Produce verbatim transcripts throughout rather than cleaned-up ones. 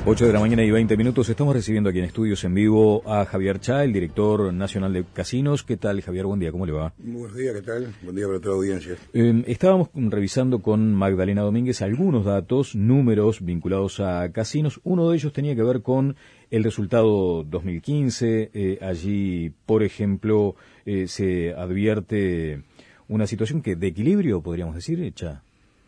ocho de la mañana y veinte minutos. Estamos recibiendo aquí en estudios en vivo a Javier Chá, el director nacional de casinos. ¿Qué tal, Javier? Buen día, ¿cómo le va? Muy buenos días, ¿qué tal? Buen día para toda la audiencia. Eh, estábamos revisando con Magdalena Domínguez algunos datos, números vinculados a casinos. Uno de ellos tenía que ver con el resultado dos mil quince. Eh, allí, por ejemplo, eh, se advierte una situación que de equilibrio, podríamos decir, Chá.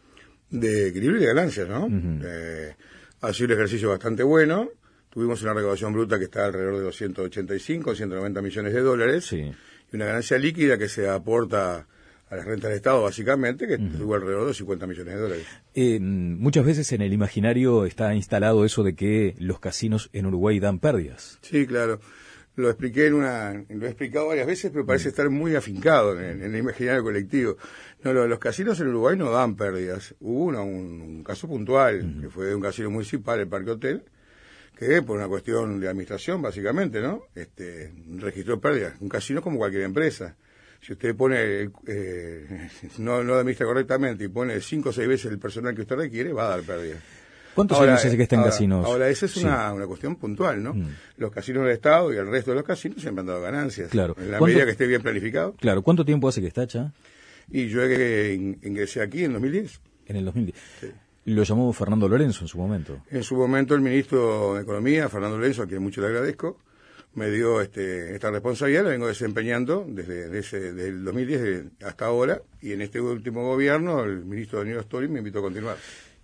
De equilibrio y de ganancias, ¿no? Uh-huh. Eh, ha sido un ejercicio bastante bueno. Tuvimos una recaudación bruta que está alrededor de los ciento ochenta y cinco, ciento noventa millones de dólares. Sí. Y una ganancia líquida que se aporta a las rentas del Estado, básicamente, que Uh-huh. estuvo alrededor de cincuenta millones de dólares. Eh, muchas veces en el imaginario está instalado eso de que los casinos en Uruguay dan pérdidas. Sí, claro. Lo expliqué en una, lo he explicado varias veces, pero parece estar muy afincado en, en el imaginario colectivo. No, lo, los casinos en Uruguay no dan pérdidas. Hubo una, un, un caso puntual, uh-huh. que fue de un casino municipal, el Parque Hotel, que por una cuestión de administración, básicamente, ¿no? Este, registró pérdidas. Un casino como cualquier empresa. Si usted pone, eh, no, no administra correctamente y pone cinco o seis veces el personal que usted requiere, va a dar pérdidas. ¿Cuántos ahora, años hace que está en ahora, casinos? Ahora, esa es sí. una, una cuestión puntual, ¿no? Mm. Los casinos del Estado y el resto de los casinos siempre han dado ganancias. Claro. En la medida que esté bien planificado. Claro. ¿Cuánto tiempo hace que está, Chá? Y yo ingresé aquí en dos mil diez. En el dos mil diez. Sí. Lo llamó Fernando Lorenzo en su momento. En su momento el ministro de Economía, Fernando Lorenzo, a quien mucho le agradezco, me dio este, esta responsabilidad, la vengo desempeñando desde, desde, desde el dos mil diez hasta ahora, y en este último gobierno el ministro Daniel Stori me invitó a continuar.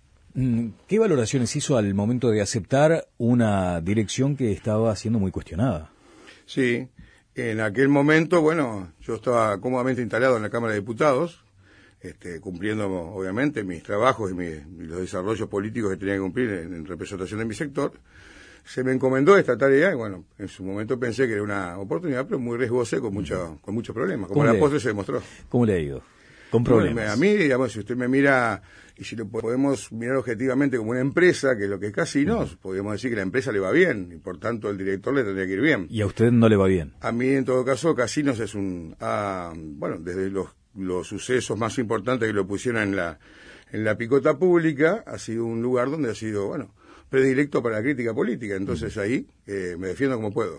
¿Qué valoraciones hizo al momento de aceptar una dirección que estaba siendo muy cuestionada? Sí, en aquel momento, bueno, yo estaba cómodamente instalado en la Cámara de Diputados, este, cumpliendo obviamente mis trabajos y, mi, y los desarrollos políticos que tenía que cumplir en, en representación de mi sector. Se me encomendó esta tarea y bueno, en su momento pensé que era una oportunidad, pero muy riesgosa y con, mucho, con muchos problemas, como a la postre se demostró. ¿Cómo le ha ido? Con problemas. Bueno, a mí, digamos, si usted me mira, y si lo podemos mirar objetivamente como una empresa, que es lo que es casinos, uh-huh. podríamos decir que la empresa le va bien, y por tanto el director le tendría que ir bien. ¿Y a usted no le va bien? A mí, en todo caso, casinos es un, ah, bueno, desde los, los sucesos más importantes que lo pusieron en la, en la picota pública, ha sido un lugar donde ha sido, bueno, predilecto para la crítica política, entonces uh-huh. ahí eh, me defiendo como puedo.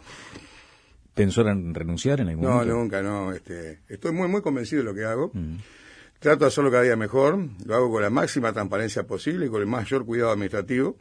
¿Pensó en renunciar en algún no, momento? No, nunca, no, este, estoy muy, muy convencido de lo que hago. Uh-huh. Trato de hacerlo cada día mejor, lo hago con la máxima transparencia posible y con el mayor cuidado administrativo.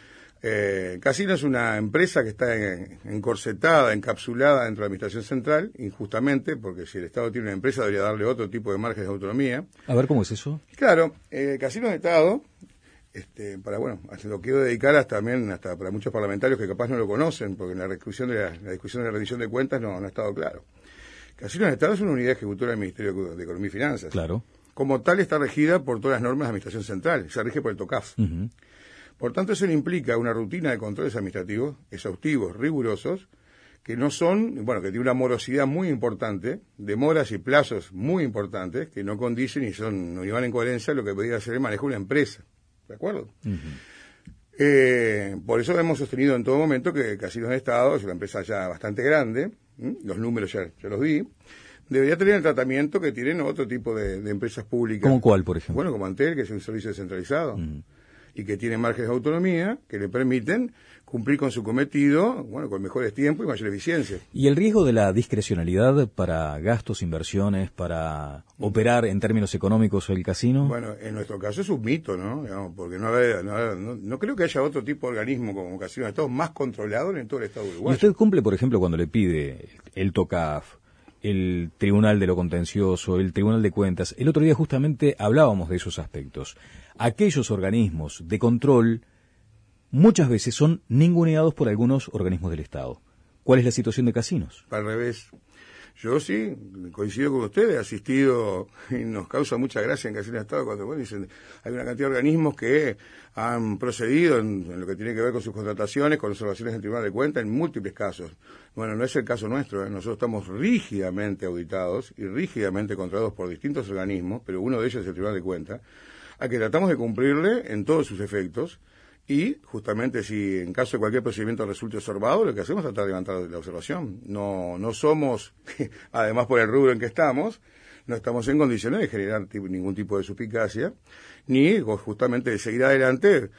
Eh, Casino es una empresa que está en, encorsetada, encapsulada dentro de la Administración Central, injustamente, porque si el Estado tiene una empresa debería darle otro tipo de margen de autonomía. A ver, ¿cómo es eso? Claro, eh, Casino de Estado, este, para, bueno, lo quiero dedicar hasta también hasta para muchos parlamentarios que capaz no lo conocen, porque en la discusión de la, la discusión de la rendición de cuentas no, no ha estado claro. Casino de Estado es una unidad ejecutora del Ministerio de Economía y Finanzas. Claro. Como tal está regida por todas las normas de Administración Central, se rige por el TOCAF. Uh-huh. Por tanto, eso implica una rutina de controles administrativos exhaustivos, rigurosos, que no son, bueno, que tiene una morosidad muy importante, demoras y plazos muy importantes, que no condicen y son, no van en coherencia a lo que podría ser el manejo de una empresa. ¿De acuerdo? Uh-huh. Eh, por eso hemos sostenido en todo momento que Casinos de Estado es una empresa ya bastante grande, ¿m? Los números ya, ya los di, debería tener el tratamiento que tienen otro tipo de, de empresas públicas. ¿Cómo cuál, por ejemplo? Bueno, como Antel, que es un servicio descentralizado, uh-huh. y que tiene márgenes de autonomía que le permiten cumplir con su cometido, bueno, con mejores tiempos y mayor eficiencia. ¿Y el riesgo de la discrecionalidad para gastos, inversiones, para operar en términos económicos el casino? Bueno, en nuestro caso es un mito, ¿no? Digamos, porque no, no, no, no creo que haya otro tipo de organismo como Casino de Estado más controlador en todo el Estado uruguayo. ¿Y usted cumple, por ejemplo, cuando le pide el TOCAF, el Tribunal de lo Contencioso, el Tribunal de Cuentas? El otro día justamente hablábamos de esos aspectos. Aquellos organismos de control muchas veces son ninguneados por algunos organismos del Estado. ¿Cuál es la situación de casinos? Al revés. Yo sí, coincido con ustedes, he asistido, y nos causa mucha gracia en Casinos de Estado cuando bueno, dicen, hay una cantidad de organismos que han procedido en, en lo que tiene que ver con sus contrataciones, con observaciones del Tribunal de Cuentas, en múltiples casos. Bueno, no es el caso nuestro, ¿eh? Nosotros estamos rígidamente auditados y rígidamente controlados por distintos organismos, pero uno de ellos es el Tribunal de Cuentas, a que tratamos de cumplirle en todos sus efectos. Y justamente si en caso de cualquier procedimiento resulte observado, lo que hacemos es tratar de levantar la observación. No, no somos, además por el rubro en que estamos, no estamos en condiciones de generar tipo, ningún tipo de suspicacia, ni justamente de seguir adelante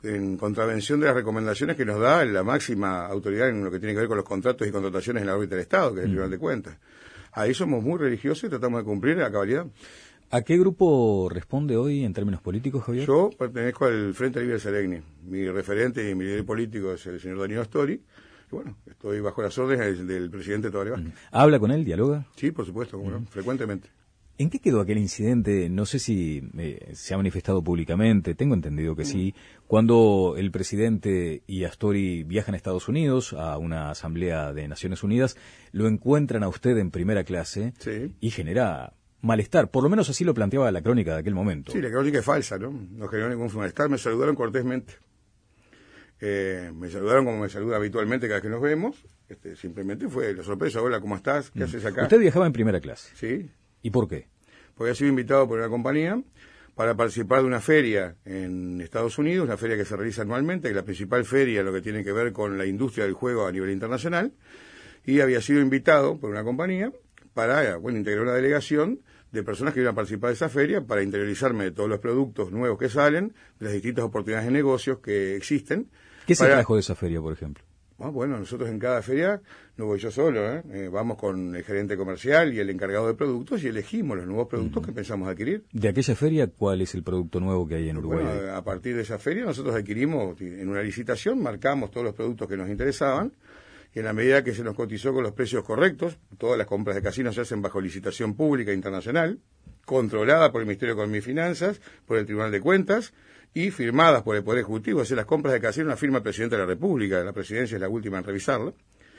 en contravención de las recomendaciones que nos da la máxima autoridad en lo que tiene que ver con los contratos y contrataciones en la órbita del Estado, que es el Tribunal de Cuentas. Ahí somos muy religiosos y tratamos de cumplir a cabalidad. ¿A qué grupo responde hoy en términos políticos, Javier? Yo pertenezco al Frente Libre Seregni. Mi referente y mi líder político es el señor Daniel Astori. Y bueno, estoy bajo las órdenes del, del presidente Tabaré Vázquez. ¿Habla con él? ¿Dialoga? Sí, por supuesto, como no, frecuentemente. ¿En qué quedó aquel incidente? No sé si eh, se ha manifestado públicamente, tengo entendido que sí, cuando el presidente y Astori viajan a Estados Unidos a una asamblea de Naciones Unidas, lo encuentran a usted en primera clase Sí. y genera malestar, por lo menos así lo planteaba la crónica de aquel momento. Sí, la crónica es falsa, ¿no? No generó ningún malestar, me saludaron cortésmente. Eh, me saludaron como me saluda habitualmente cada vez que nos vemos. Este, simplemente fue la sorpresa, hola, ¿cómo estás? ¿Qué mm. haces acá? Usted viajaba en primera clase. Sí. ¿Y por qué? Porque había sido invitado por una compañía para participar de una feria en Estados Unidos, una feria que se realiza anualmente, que es la principal feria, lo que tiene que ver con la industria del juego a nivel internacional, y había sido invitado por una compañía para, bueno, integrar una delegación de personas que iban a participar de esa feria para interiorizarme de todos los productos nuevos que salen, de las distintas oportunidades de negocios que existen. ¿Qué se para... trajo de esa feria, por ejemplo? Ah, bueno, nosotros en cada feria no voy yo solo, ¿eh? Eh, vamos con el gerente comercial y el encargado de productos y elegimos los nuevos productos uh-huh. que pensamos adquirir. ¿De aquella feria cuál es el producto nuevo que hay en Uruguay? Bueno, a partir de esa feria nosotros adquirimos, en una licitación, marcamos todos los productos que nos interesaban y en la medida que se nos cotizó con los precios correctos, todas las compras de casinos se hacen bajo licitación pública internacional, controlada por el Ministerio de Economía y Finanzas, por el Tribunal de Cuentas, y firmadas por el Poder Ejecutivo. Es decir, las compras de casinos las firma el Presidente de la República, la Presidencia es la última en revisarla.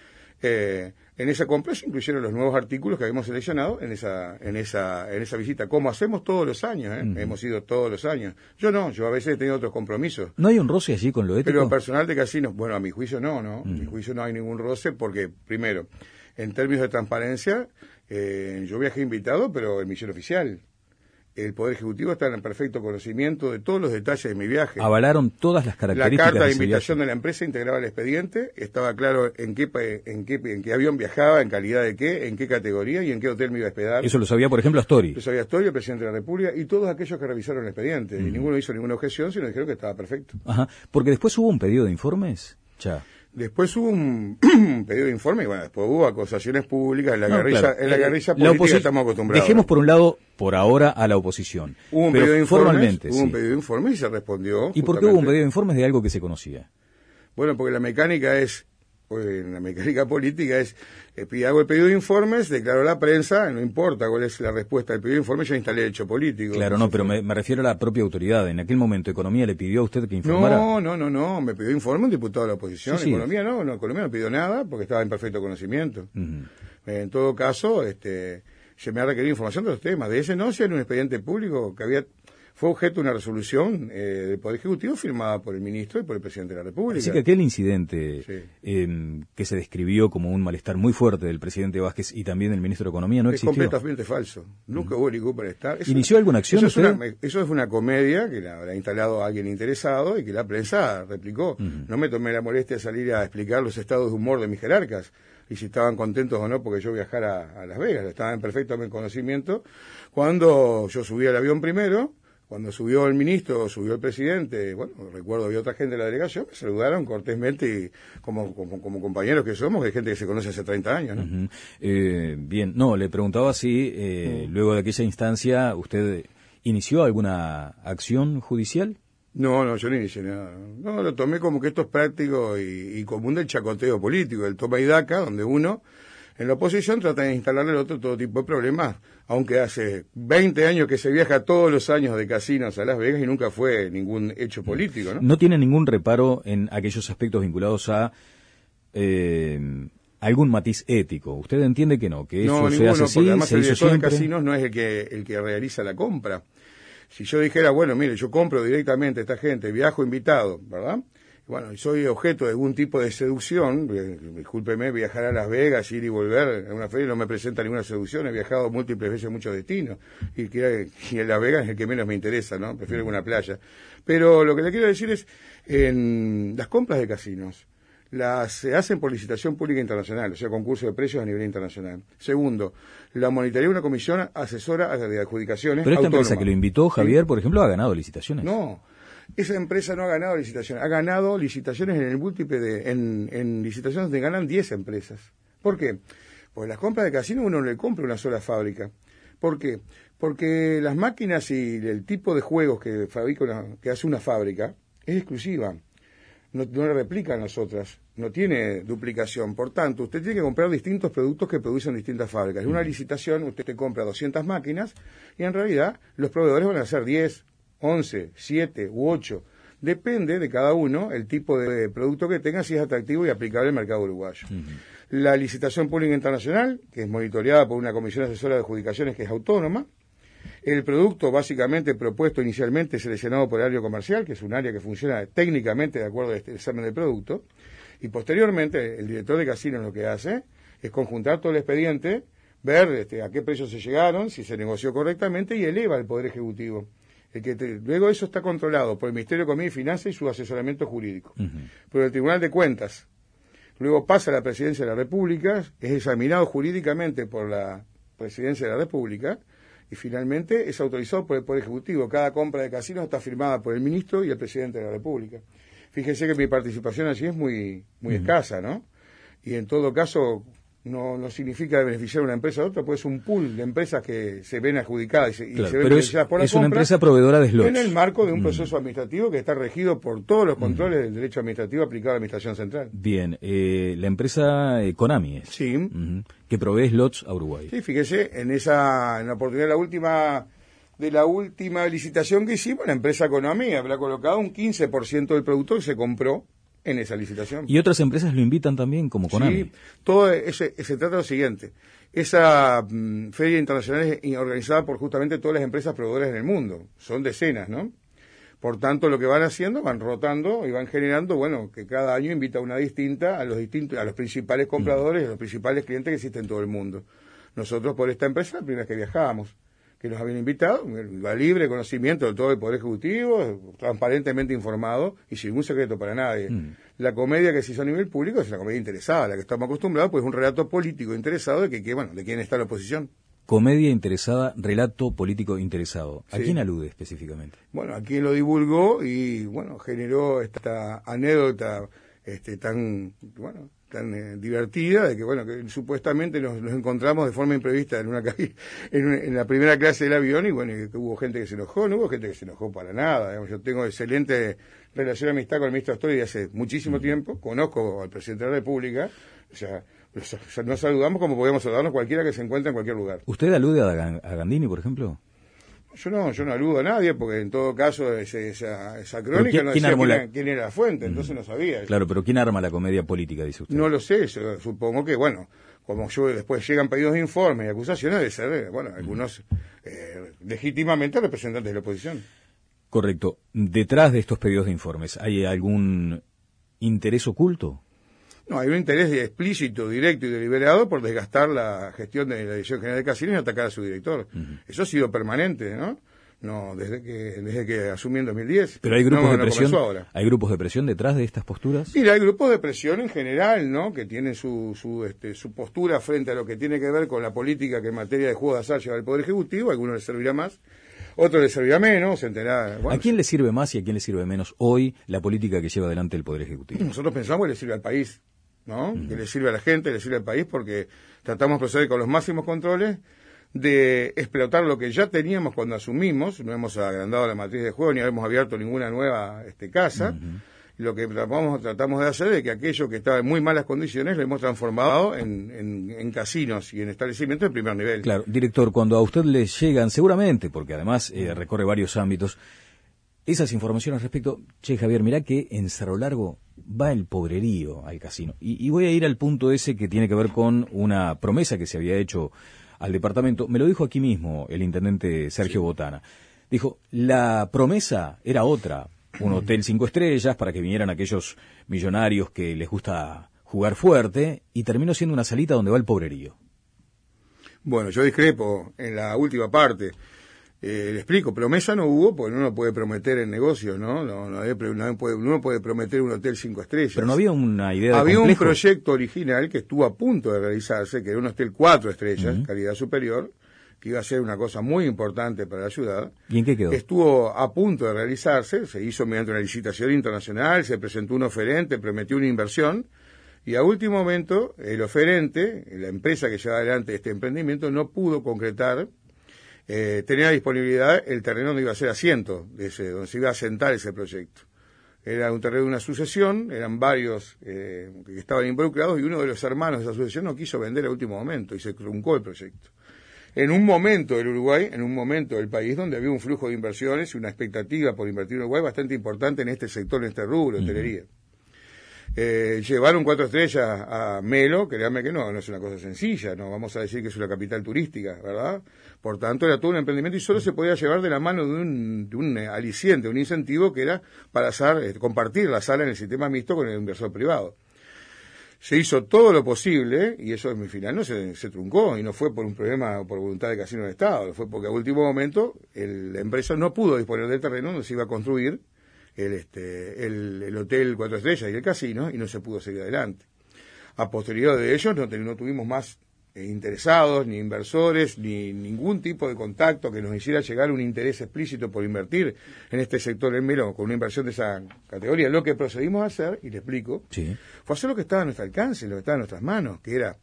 Eh, en esa compra se incluyeron los nuevos artículos que habíamos seleccionado en esa en esa en esa visita, como hacemos todos los años, ¿eh? Uh-huh. Hemos ido todos los años. Yo no, yo a veces he tenido otros compromisos. ¿No hay un roce allí con lo ético? Pero personal de casinos, bueno, a mi juicio no, no. Uh-huh. A mi juicio no hay ningún roce porque, primero, en términos de transparencia, eh, yo viajé invitado, pero en misión oficial. El Poder Ejecutivo está en perfecto conocimiento de todos los detalles de mi viaje. Avalaron todas las características. La carta de, de invitación de la empresa integraba el expediente, estaba claro en qué, en qué en qué avión viajaba, en calidad de qué, en qué categoría y en qué hotel me iba a hospedar. Eso lo sabía, por ejemplo, Astori. Lo sabía Astori, el presidente de la República, y todos aquellos que revisaron el expediente. Mm. Y ninguno hizo ninguna objeción, sino dijeron que estaba perfecto. Ajá, porque después hubo un pedido de informes, ya. Después hubo un, un pedido de informe y bueno, después hubo acusaciones públicas en la no, guerrilla, claro. en la guerrilla política la oposi- estamos acostumbrados. Dejemos por un lado, por ahora, a la oposición. Hubo un pero pedido de informes, formalmente, hubo sí. un pedido de informes y se respondió. ¿Y por qué hubo un pedido de informes de algo que se conocía? Bueno, porque la mecánica es, pues, la mecánica política es, eh, hago el pedido de informes, declaro a la prensa, no importa cuál es la respuesta del pedido de informes, yo instalé el hecho político. Claro, no, pero me, me refiero a la propia autoridad. En aquel momento, ¿Economía le pidió a usted que informara? No, no, no, no, me pidió informe un diputado de la oposición. Sí, sí. Economía no, no, Economía no pidió nada porque estaba en perfecto conocimiento. Uh-huh. En todo caso, este, se me ha requerido información de los temas. De ese no, si era un expediente público que había... Fue objeto de una resolución eh, del Poder Ejecutivo firmada por el ministro y por el presidente de la República. Así que aquel incidente sí. eh, que se describió como un malestar muy fuerte del presidente Vázquez y también del ministro de Economía no es existió. Es completamente falso. Nunca uh-huh. hubo ningún malestar. Eso, ¿Inició alguna acción? Eso es una, eso es una comedia que la, la ha instalado alguien interesado y que la prensa replicó. Uh-huh. No me tomé la molestia de salir a explicar los estados de humor de mis jerarcas y si estaban contentos o no porque yo viajara a Las Vegas. Estaban en perfecto conocimiento. Cuando yo subí al avión primero, cuando subió el ministro, subió el presidente, bueno, recuerdo había otra gente de la delegación, me saludaron cortésmente y como, como, como compañeros que somos, que hay gente que se conoce hace treinta años, ¿no? Uh-huh. eh, bien, no, le preguntaba si eh, uh-huh. luego de aquella instancia usted inició alguna acción judicial. No, no, yo no inicié nada. No, lo tomé como que esto es práctico y, y común del chacoteo político, el toma y daca, donde uno... En la oposición trata de instalarle al otro todo tipo de problemas, aunque hace veinte años que se viaja todos los años de casinos a Las Vegas y nunca fue ningún hecho político, ¿no? No tiene ningún reparo en aquellos aspectos vinculados a eh, algún matiz ético. ¿Usted entiende que no? Que eso no, se ninguno, hace así, porque además se el hizo director siempre. de casinos no es el que, el que realiza la compra. Si yo dijera, bueno, mire, yo compro directamente a esta gente, viajo invitado, ¿verdad? Bueno, soy objeto de algún tipo de seducción, discúlpeme, viajar a Las Vegas, ir y volver a una feria no me presenta ninguna seducción, he viajado múltiples veces a muchos destinos, y, que, y en Las Vegas es el que menos me interesa, ¿no? Prefiero alguna playa. Pero lo que le quiero decir es, en las compras de casinos, las se hacen por licitación pública internacional, o sea, concurso de precios a nivel internacional. Segundo, la monitorea una comisión asesora de adjudicaciones Pero esta autónoma. empresa que lo invitó, Javier, ¿Sí? por ejemplo, ha ganado licitaciones. No. esa empresa no ha ganado licitaciones, ha ganado licitaciones en el múltiple de, en, en licitaciones donde ganan diez empresas. ¿Por qué? Porque las compras de casino uno no le compra una sola fábrica. ¿Por qué? Porque las máquinas y el tipo de juegos que fabrica una, que hace una fábrica es exclusiva. No, no le replican las otras, no tiene duplicación. Por tanto, usted tiene que comprar distintos productos que producen distintas fábricas. En una licitación usted te compra doscientas máquinas y en realidad los proveedores van a hacer diez, once, siete u ocho. Depende de cada uno el tipo de producto que tenga, si es atractivo y aplicable al mercado uruguayo. Uh-huh. La licitación pública internacional, que es monitoreada por una comisión asesora de adjudicaciones que es autónoma. El producto básicamente propuesto inicialmente seleccionado por el área comercial, que es un área que funciona técnicamente de acuerdo a este examen del producto, y posteriormente el director de casino lo que hace es conjuntar todo el expediente, ver este, a qué precios se llegaron, si se negoció correctamente y eleva el Poder Ejecutivo. El que te, luego eso está controlado por el Ministerio de Economía y Finanzas y su asesoramiento jurídico. Uh-huh. Por el Tribunal de Cuentas. Luego pasa a la Presidencia de la República, es examinado jurídicamente por la Presidencia de la República, y finalmente es autorizado por el Poder Ejecutivo. Cada compra de casinos está firmada por el ministro y el presidente de la República. Fíjense que mi participación allí es muy muy uh-huh. escasa, ¿no? Y en todo caso no no significa beneficiar a una empresa a otra, pues es un pool de empresas que se ven adjudicadas y se, claro, y se ven pero beneficiadas es, por la es compra, una empresa proveedora de slots. En el marco de un uh-huh. proceso administrativo que está regido por todos los controles uh-huh. del derecho administrativo aplicado a la Administración Central. Bien, eh, la empresa eh, Konami es. Sí. Uh-huh. Que provee slots a Uruguay. Sí, fíjese, en esa en la oportunidad de la última de la última licitación que hicimos, la empresa Konami habrá colocado un quince por ciento del producto que se compró en esa licitación. ¿Y otras empresas lo invitan también, como Konami? Sí, todo ese, se trata de lo siguiente. Esa mm, feria internacional es organizada por justamente todas las empresas proveedoras en el mundo. Son decenas, ¿no? Por tanto, lo que van haciendo, van rotando y van generando, bueno, que cada año invita una distinta a los distintos, a los principales compradores, mm. a los principales clientes que existen en todo el mundo. Nosotros, por esta empresa, la primera vez que viajábamos, que nos habían invitado, a libre conocimiento de todo el Poder Ejecutivo, transparentemente informado y sin ningún secreto para nadie. Mm. La comedia que se hizo a nivel público es una comedia interesada, a la que estamos acostumbrados, pues es un relato político interesado de que, que bueno, de quién está la oposición. Comedia interesada, relato político interesado. ¿A sí. quién alude específicamente? Bueno, a quién lo divulgó y, bueno, generó esta anécdota este, tan, bueno, tan eh, divertida de que, bueno, que supuestamente nos, nos encontramos de forma imprevista en una en, en la primera clase del avión y, bueno, y que hubo gente que se enojó, no hubo gente que se enojó para nada. Digamos, yo tengo excelente relación de amistad con el ministro Astori de hace muchísimo tiempo, conozco al presidente de la República, o sea, nos saludamos como podemos saludarnos cualquiera que se encuentre en cualquier lugar. ¿Usted alude a, a Gandini, por ejemplo? Yo no, yo no aludo a nadie, porque en todo caso ese, esa, esa crónica ¿quién, no quién decía quién, la... era, quién era la fuente, entonces no sabía. Claro, pero ¿quién arma la comedia política, dice usted? No lo sé, yo supongo que, bueno, como yo después llegan pedidos de informes y acusaciones, de ser, bueno, algunos eh, legítimamente representantes de la oposición. Correcto. Detrás de estos pedidos de informes, ¿hay algún interés oculto? No, hay un interés explícito, directo y deliberado por desgastar la gestión de la Dirección General de Casinos y atacar a su director. Uh-huh. Eso ha sido permanente, ¿no? No, desde que desde que asumí en dos mil diez. Pero hay grupos no, de no presión. ¿Hay grupos de presión detrás de estas posturas? Mira, hay grupos de presión en general, ¿no? Que tienen su su este, su postura frente a lo que tiene que ver con la política que en materia de juego de azar lleva el Poder Ejecutivo. A algunos les servirá más, otros les servirá menos. Se enterará, bueno, ¿a quién le sirve más y a quién le sirve menos hoy la política que lleva adelante el Poder Ejecutivo? Nosotros pensamos que le sirve al país, ¿no? Uh-huh. Que le sirve a la gente, le sirve al país, porque tratamos de proceder con los máximos controles, de explotar lo que ya teníamos cuando asumimos. No hemos agrandado la matriz de juego ni hemos abierto ninguna nueva este, casa. Uh-huh. Lo que tratamos, tratamos de hacer es que aquello que estaba en muy malas condiciones lo hemos transformado en, en, en casinos y en establecimientos de primer nivel. Claro, director, cuando a usted le llegan, seguramente, porque además eh, recorre varios ámbitos, esas informaciones respecto, che, Javier, mirá que en Cerro Largo va el pobrerío al casino. Y, y voy a ir al punto ese que tiene que ver con una promesa que se había hecho al departamento. Me lo dijo aquí mismo el intendente Sergio sí. Botana. Dijo, la promesa era otra, un hotel cinco estrellas para que vinieran aquellos millonarios que les gusta jugar fuerte, y terminó siendo una salita donde va el pobrerío. Bueno, yo discrepo en la última parte. Eh, le explico, promesa no hubo, porque uno no puede prometer en negocios, ¿no? No, no, no puede, uno puede prometer un hotel cinco estrellas. Pero no había una idea de Había complejo. Un proyecto original que estuvo a punto de realizarse, que era un hotel cuatro estrellas, uh-huh. calidad superior, que iba a ser una cosa muy importante para la ciudad. ¿Y en qué quedó? Estuvo a punto de realizarse, se hizo mediante una licitación internacional, se presentó un oferente, prometió una inversión, y a último momento el oferente, la empresa que lleva adelante este emprendimiento, no pudo concretar, eh, tenía disponibilidad el terreno donde iba a ser asiento, de ese, donde se iba a asentar ese proyecto. Era un terreno de una sucesión, eran varios eh, que estaban involucrados, y uno de los hermanos de esa sucesión no quiso vender a último momento y se truncó el proyecto. En un momento del Uruguay, en un momento del país donde había un flujo de inversiones y una expectativa por invertir en Uruguay bastante importante en este sector, en este rubro, hotelería. Uh-huh. Eh, llevaron cuatro estrellas a Melo, créanme que no, no es una cosa sencilla, no vamos a decir que es una capital turística, ¿verdad? Por tanto, era todo un emprendimiento y solo se podía llevar de la mano de un, de un aliciente, un incentivo que era para hacer, eh, compartir la sala en el sistema mixto con el inversor privado. Se hizo todo lo posible y eso en mi final no se, se truncó y no fue por un problema o por voluntad de Casino del Estado, fue porque a último momento el, la empresa no pudo disponer del terreno donde se iba a construir el, este, el, el hotel Cuatro Estrellas y el casino, y no se pudo seguir adelante. A posterior de ellos no, no tuvimos más eh, interesados, ni inversores, ni ningún tipo de contacto que nos hiciera llegar un interés explícito por invertir en este sector en Melo con una inversión de esa categoría. Lo que procedimos a hacer, y le explico, sí. fue hacer lo que estaba a nuestro alcance, lo que estaba en nuestras manos, que era,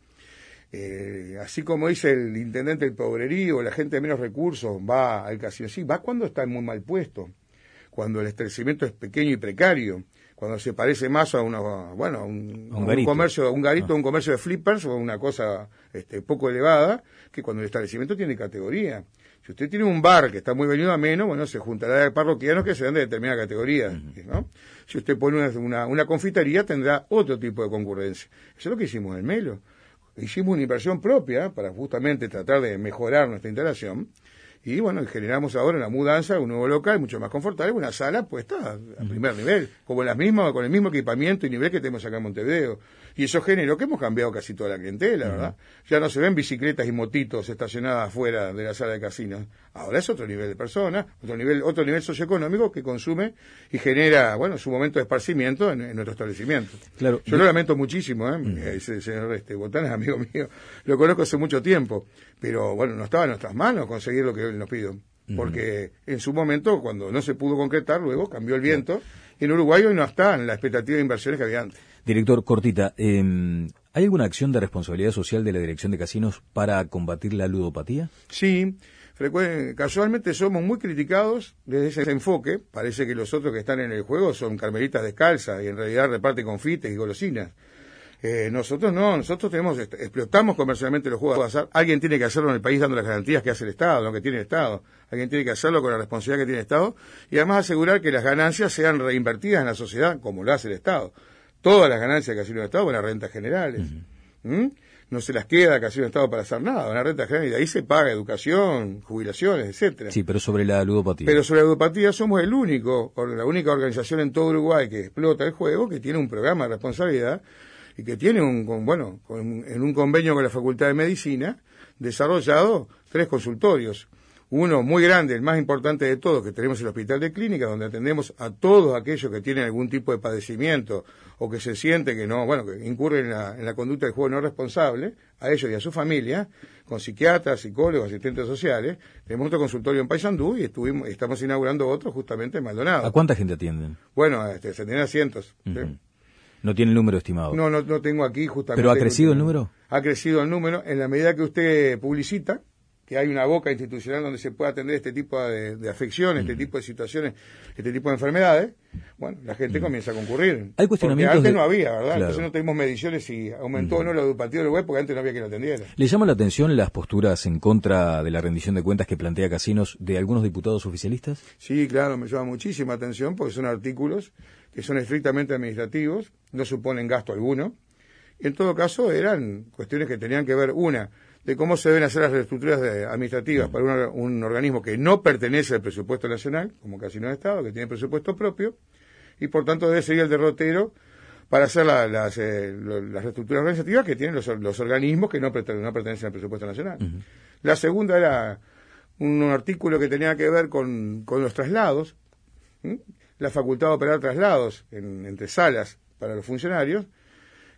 eh, así como dice el intendente del pobrerío, la gente de menos recursos va al casino, sí, va cuando está muy mal puesto, cuando el establecimiento es pequeño y precario, cuando se parece más a una, bueno, a un, un, un comercio, un garito, ah. un comercio de flippers o una cosa este, poco elevada, que cuando el establecimiento tiene categoría. Si usted tiene un bar que está muy venido a menos, bueno, se juntará de parroquianos que serán de determinada categoría, uh-huh. ¿no? Si usted pone una, una, una confitería, tendrá otro tipo de concurrencia. Eso es lo que hicimos en Melo. Hicimos una inversión propia para justamente tratar de mejorar nuestra instalación. Y bueno, generamos ahora una mudanza, un nuevo local mucho más confortable, una sala puesta a primer nivel, como las mismas, con el mismo equipamiento y nivel que tenemos acá en Montevideo. Y eso generó que hemos cambiado casi toda la clientela, ¿verdad? Uh-huh. Ya no se ven bicicletas y motitos estacionadas fuera de la sala de casinos. Ahora es otro nivel de personas, otro nivel, otro nivel socioeconómico que consume y genera, bueno, su momento de esparcimiento en, en nuestro establecimiento. Claro. Yo lo lamento muchísimo, ¿eh? Uh-huh. Ese señor este, Botana es amigo mío, lo conozco hace mucho tiempo, pero bueno, no estaba en nuestras manos conseguir lo que él nos pidió. Uh-huh. Porque en su momento, cuando no se pudo concretar, luego cambió el viento, y en Uruguay hoy no está en la expectativa de inversiones que había antes. Director, cortita, eh, ¿hay alguna acción de responsabilidad social de la Dirección de Casinos para combatir la ludopatía? Sí, frecu- casualmente somos muy criticados desde ese enfoque. Parece que los otros que están en el juego son carmelitas descalzas y en realidad reparten confites y golosinas. Eh, nosotros no, nosotros tenemos, explotamos comercialmente los juegos de azar. Alguien tiene que hacerlo en el país dando las garantías que hace el Estado, lo que tiene el Estado. Alguien tiene que hacerlo con la responsabilidad que tiene el Estado y además asegurar que las ganancias sean reinvertidas en la sociedad como lo hace el Estado. Todas las ganancias que hace el Estado van a rentas generales. Uh-huh. ¿Mm? No se las queda casi el Estado para hacer nada, van a rentas generales y de ahí se paga educación, jubilaciones, etcétera. Sí, pero sobre la ludopatía. Pero sobre la ludopatía somos el único, la única organización en todo Uruguay que explota el juego, que tiene un programa de responsabilidad y que tiene un, con, bueno, con, en un convenio con la Facultad de Medicina, desarrollado tres consultorios. Uno muy grande, el más importante de todos, que tenemos el Hospital de Clínicas, donde atendemos a todos aquellos que tienen algún tipo de padecimiento o que se siente que no, bueno, que incurren en la, en la conducta del juego no responsable, a ellos y a su familia, con psiquiatras, psicólogos, asistentes sociales. Tenemos otro consultorio en Paysandú y estuvimos, estamos inaugurando otro justamente en Maldonado. ¿A cuánta gente atienden? Bueno, este, se tienen a cientos. Uh-huh. ¿Sí? ¿No tiene el número estimado? No, no, no tengo aquí justamente. ¿Pero ha crecido el número? Ha crecido el número en la medida que usted publicita, que hay una boca institucional donde se puede atender este tipo de, de afecciones, mm. este tipo de situaciones, este tipo de enfermedades. Bueno, la gente mm. comienza a concurrir. Hay cuestionamientos. Porque antes de... no había, ¿verdad? Claro. Entonces no tuvimos mediciones si aumentó mm. o no la ludopatía del web, porque antes no había quien lo atendiera. ¿Le llama la atención las posturas en contra de la rendición de cuentas que plantea Casinos de algunos diputados oficialistas? Sí, claro, me llama muchísima atención porque son artículos que son estrictamente administrativos, no suponen gasto alguno. Y en todo caso eran cuestiones que tenían que ver, una, de cómo se deben hacer las reestructuras de, administrativas uh-huh. para una, un organismo que no pertenece al presupuesto nacional, como Casinos de Estado, que tiene presupuesto propio, y por tanto debe seguir el derrotero para hacer la, las, eh, lo, las reestructuras organizativas que tienen los, los organismos que no, pertenecen, no pertenecen al presupuesto nacional. Uh-huh. La segunda era un, un artículo que tenía que ver con, con los traslados, ¿sí? La facultad de operar traslados en, entre salas para los funcionarios,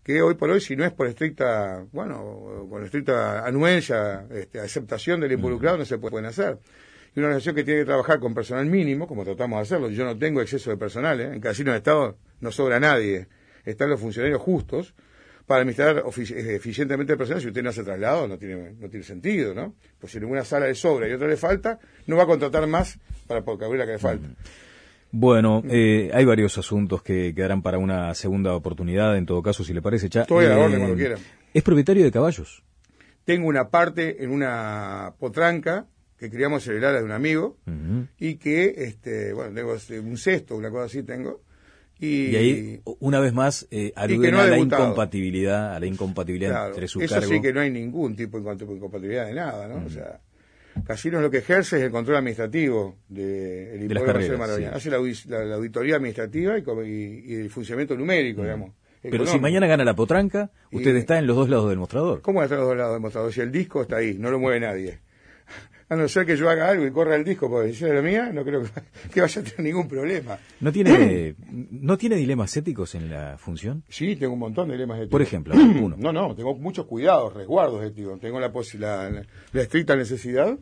que hoy por hoy, si no es por estricta, bueno, con estricta anuencia, este, aceptación del involucrado, no se pueden hacer. Y una organización que tiene que trabajar con personal mínimo, como tratamos de hacerlo, yo no tengo exceso de personal, ¿eh? En casinos de Estado no sobra nadie, están los funcionarios justos para administrar eficientemente el personal. Si usted no hace traslado, no tiene, no tiene sentido, ¿no? Pues si en una sala le sobra y otra le falta, no va a contratar más para por cubrir la que le falta. Bueno, eh, hay varios asuntos que quedarán para una segunda oportunidad, en todo caso, si le parece. Ya, Estoy a la eh, orden cuando quiera. ¿Es propietario de caballos? Tengo una parte en una potranca que criamos cerebrales de un amigo, uh-huh. y que, este, bueno, tengo un cesto, una cosa así tengo. Y, y ahí, una vez más, eh, aluden no a la incompatibilidad, a la incompatibilidad claro, entre su eso cargo. Eso sí que no hay ningún tipo de incompatibilidad de nada, ¿no? Uh-huh. O sea, Casinos lo que ejerce es el control administrativo del de, de impuesto de Maravilla. Sí. Hace la, la, la auditoría administrativa y, y, y el funcionamiento numérico, uh-huh. digamos. Pero económico. Si mañana gana la potranca, usted y, está en los dos lados del mostrador. ¿Cómo está en los dos lados del mostrador? Si el disco está ahí, no lo mueve nadie. A no ser que yo haga algo y corra el disco por decisión de la mía, no creo que, que vaya a tener ningún problema. ¿No tiene no tiene dilemas éticos en la función? Sí, tengo un montón de dilemas éticos. Por ejemplo, uno. No, no, tengo muchos cuidados, resguardos éticos. Tengo la, la, la, la estricta necesidad,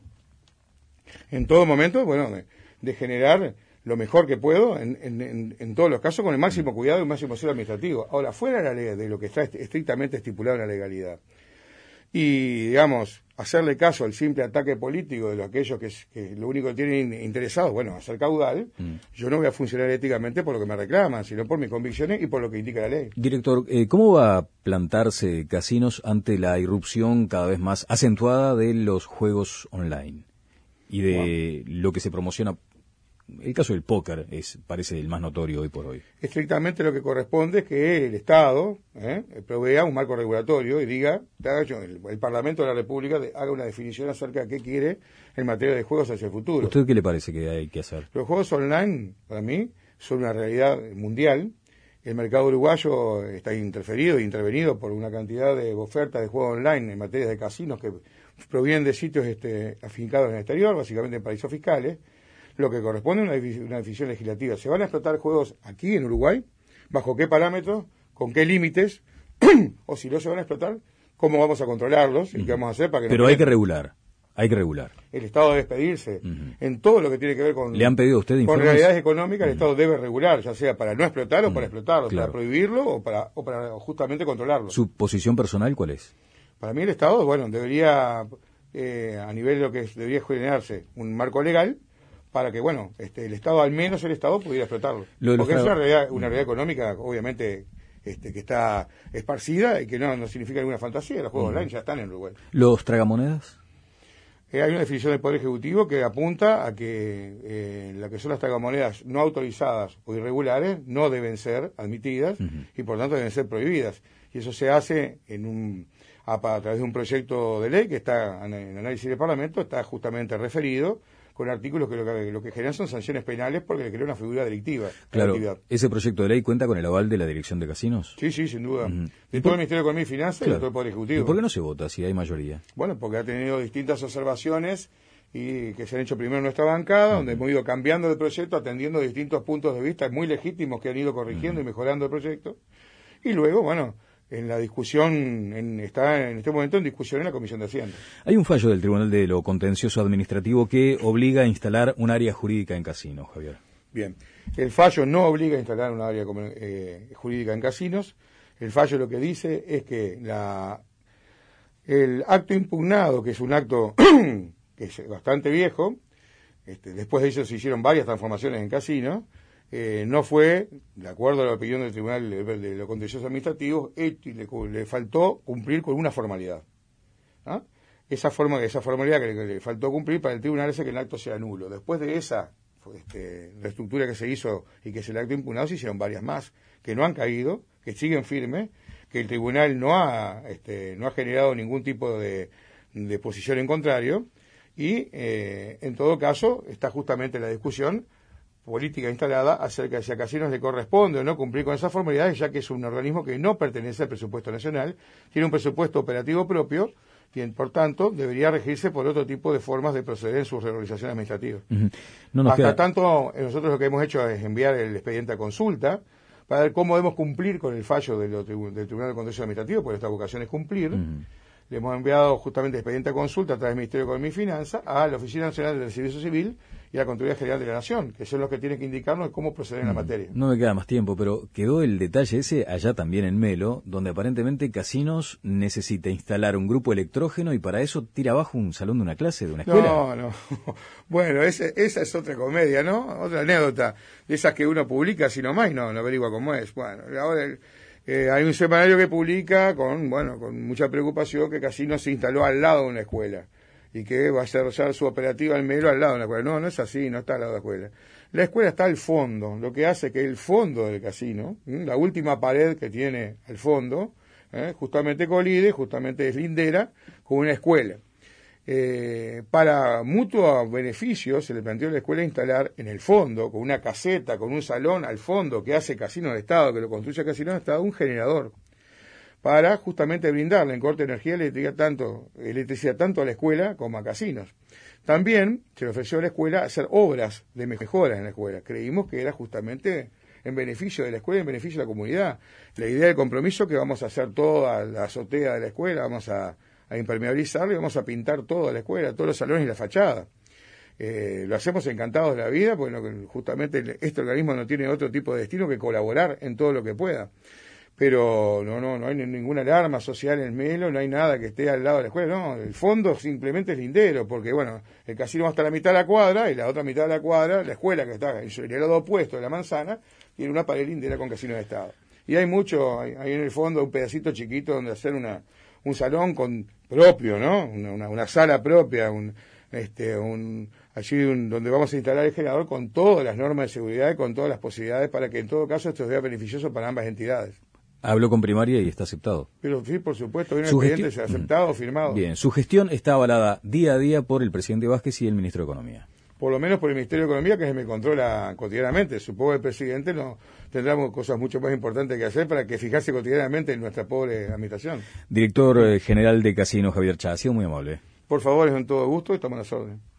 en todo momento, bueno, de, de generar lo mejor que puedo, en, en, en, en todos los casos, con el máximo cuidado y el máximo celo administrativo. Ahora, fuera de, la ley, de lo que está estrictamente estipulado en la legalidad, y, digamos, hacerle caso al simple ataque político de los, aquellos que, que lo único que tienen interesados, bueno, hacer caudal, mm. yo no voy a funcionar éticamente por lo que me reclaman, sino por mis convicciones y por lo que indica la ley. Director, eh, ¿cómo va a plantarse Casinos ante la irrupción cada vez más acentuada de los juegos online y de wow. lo que se promociona? El caso del póker es parece el más notorio hoy por hoy. Estrictamente lo que corresponde es que el Estado ¿eh? provea un marco regulatorio y diga, el, el Parlamento de la República de, haga una definición acerca de qué quiere en materia de juegos hacia el futuro. ¿Usted qué le parece que hay que hacer? Los juegos online, para mí, son una realidad mundial. El mercado uruguayo está interferido e intervenido por una cantidad de ofertas de juegos online en materia de casinos que provienen de sitios este, afincados en el exterior, básicamente en paraísos fiscales. Lo que corresponde a una, una decisión legislativa. ¿Se van a explotar juegos aquí en Uruguay? ¿Bajo qué parámetros? ¿Con qué límites? O si no se van a explotar, ¿cómo vamos a controlarlos? ¿Y qué vamos a hacer para que Pero no hay que regular, hay que regular. El Estado debe despedirse. Uh-huh. En todo lo que tiene que ver con, ¿Le han pedido a usted con informes? realidades económicas, uh-huh. el Estado debe regular, ya sea para no explotar o uh-huh. para explotarlo, claro. para prohibirlo o para, o para justamente controlarlo. ¿Su posición personal cuál es? Para mí el Estado, bueno, debería, eh, a nivel de lo que es, debería generarse un marco legal para que, bueno, este, el Estado, al menos el Estado, pudiera explotarlo. Porque Estado... es una realidad, una realidad económica, obviamente, este, que está esparcida y que no, no significa ninguna fantasía. Los juegos uh-huh. online ya están en Uruguay. ¿Los tragamonedas? Eh, hay una definición del Poder Ejecutivo que apunta a que eh, lo que son las tragamonedas no autorizadas o irregulares no deben ser admitidas uh-huh. y, por tanto, deben ser prohibidas. Y eso se hace en un a, a través de un proyecto de ley que está en, en análisis del Parlamento, está justamente referido con artículos que lo, que lo que generan son sanciones penales porque le crea una figura delictiva. Claro, ¿ese proyecto de ley cuenta con el aval de la Dirección de Casinos? Sí, sí, sin duda. Uh-huh. De todo el Ministerio de Economía y Finanzas claro. y de todo el Poder Ejecutivo. ¿Y por qué no se vota si hay mayoría? Bueno, porque ha tenido distintas observaciones y que se han hecho primero en nuestra bancada, uh-huh. donde hemos ido cambiando de proyecto, atendiendo distintos puntos de vista muy legítimos que han ido corrigiendo uh-huh. y mejorando el proyecto. Y luego, bueno, en la discusión, en, está en este momento en discusión en la Comisión de Hacienda. Hay un fallo del Tribunal de lo Contencioso Administrativo que obliga a instalar un área jurídica en casinos, Javier. Bien, el fallo no obliga a instalar un área eh, jurídica en casinos. El fallo lo que dice es que la el acto impugnado, que es un acto que es bastante viejo, este, después de ello se hicieron varias transformaciones en casinos, Eh, no fue, de acuerdo a la opinión del Tribunal de, de lo Contencioso Administrativo, y le, le faltó cumplir con una formalidad. ¿Ah? Esa, forma, esa formalidad que le, que le faltó cumplir para el Tribunal hace que el acto sea nulo. Después de esa este, reestructura que se hizo y que es el acto impugnado, se hicieron varias más, que no han caído, que siguen firmes, que el Tribunal no ha, este, no ha generado ningún tipo de, de posición en contrario, y eh, en todo caso está justamente la discusión política instalada acerca de si a Casinos le corresponde o no cumplir con esas formalidades, ya que es un organismo que no pertenece al presupuesto nacional, tiene un presupuesto operativo propio, y por tanto debería regirse por otro tipo de formas de proceder en su reorganización administrativa. Uh-huh. No nos Hasta queda... tanto, nosotros lo que hemos hecho es enviar el expediente a consulta para ver cómo debemos cumplir con el fallo del, del Tribunal de Contencioso Administrativo, porque nuestra vocación es cumplir. Uh-huh. Le hemos enviado justamente expediente a consulta a través del Ministerio de Economía y Finanzas a la Oficina Nacional del Servicio Civil y a la Contraloría General de la Nación, que son los que tienen que indicarnos cómo proceder en mm, la materia. No me queda más tiempo, pero quedó el detalle ese allá también en Melo, donde aparentemente Casinos necesita instalar un grupo electrógeno y para eso tira abajo un salón de una clase, de una escuela. No, no. Bueno, ese, esa es otra comedia, ¿no? Otra anécdota, de esas que uno publica así nomás y no, no averigua cómo es. Bueno, ahora... El, Eh, hay un semanario que publica con, bueno, con mucha preocupación que Casinos se instaló al lado de una escuela y que va a desarrollar su operativa en Melo al lado de una escuela. No, no es así, no está al lado de la escuela. La escuela está al fondo, lo que hace que el fondo del casino, ¿m? la última pared que tiene al fondo, ¿eh? justamente colide, justamente es lindera con una escuela. Eh, para mutuo beneficio se le planteó a la escuela instalar en el fondo, con una caseta, con un salón al fondo que hace Casino de Estado, que lo construye Casino de Estado, un generador para justamente brindarle en corte de energía eléctrica tanto, electricidad tanto a la escuela como a Casinos. También se le ofreció a la escuela hacer obras de mejoras en la escuela. Creímos que era justamente en beneficio de la escuela, en beneficio de la comunidad. La idea del compromiso que vamos a hacer toda la azotea de la escuela, vamos a a impermeabilizarlo y vamos a pintar toda la escuela, todos los salones y la fachada. Eh, lo hacemos encantados de la vida, porque no, justamente este organismo no tiene otro tipo de destino que colaborar en todo lo que pueda. Pero no, no, no hay ninguna alarma social en Melo, no hay nada que esté al lado de la escuela, no, el fondo simplemente es lindero, porque bueno, el casino va hasta la mitad de la cuadra y la otra mitad de la cuadra, la escuela que está en el lado opuesto de la manzana, tiene una pared lindera con Casino de Estado. Y hay mucho, hay, hay en el fondo un pedacito chiquito donde hacer una un salón con propio, ¿no? Una, una, una sala propia, un, este, un, allí un, donde vamos a instalar el generador con todas las normas de seguridad y con todas las posibilidades para que en todo caso esto sea beneficioso para ambas entidades. Habló con Primaria y está aceptado. Pero sí, por supuesto, viene el expediente gestión... aceptado, firmado. Bien, su gestión está avalada día a día por el presidente Vázquez y el ministro de Economía. Por lo menos por el Ministerio de Economía, que es el que me controla cotidianamente. Supongo que el presidente no tendrá cosas mucho más importantes que hacer para que fijarse cotidianamente en nuestra pobre administración. Director eh, general de Casinos, Javier Chá, ha sido muy amable. Por favor, es un todo gusto y estamos a las órdenes.